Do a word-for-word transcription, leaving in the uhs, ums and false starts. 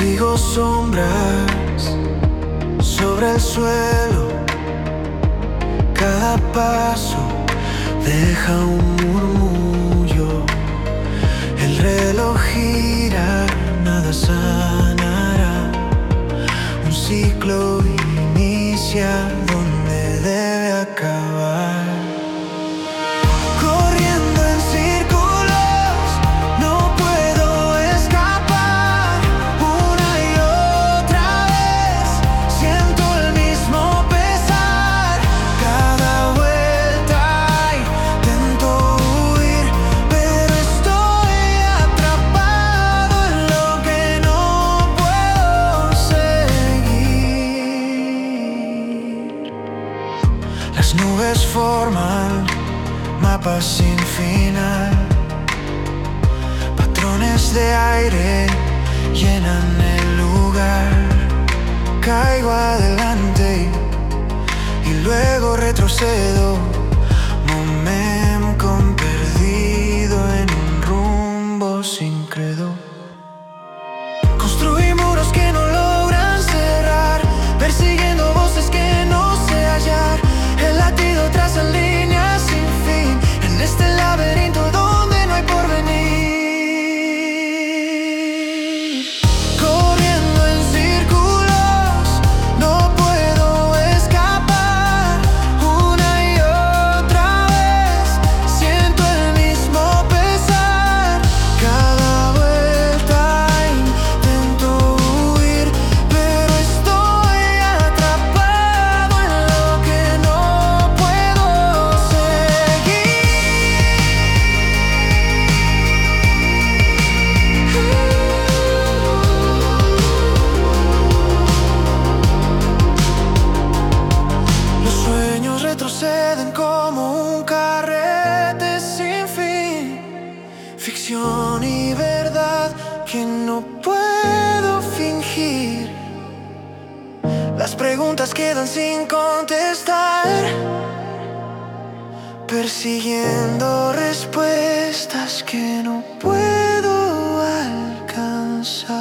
Sigo sombras sobre el suelo. Cada paso deja un murmullo. El reloj gira, nada sanará. Un ciclo inicia donde debe acabar. Corriendo en círculos, no puedo escapar. Una y otra vez siento el mismo pesar. Cada vuelta intento huir, pero estoy atrapado en lo que no puedo seguir. Las nubes forman mapas sin final. Patrones de aire llenan el lugar. Caigo adelante y luego retrocedo. Momento perdido en un rumbo sin credo. Construí muros que no logran cerrar, persiguiendo voces que no sé hallar. El latido traza líneas sin fin en este laberinto donde no hay porvenir. Corriendo en círculos, no puedo escapar. Una y otra vez siento el mismo pesar. Cada vuelta intento huir, pero estoy atrapado en lo que no puedo seguir. Los sueños retroceden como un carrete sin fin. Ficción y verdad que no puedo fingir. Las preguntas quedan sin contestar, persiguiendo respuestas que no puedo alcanzar.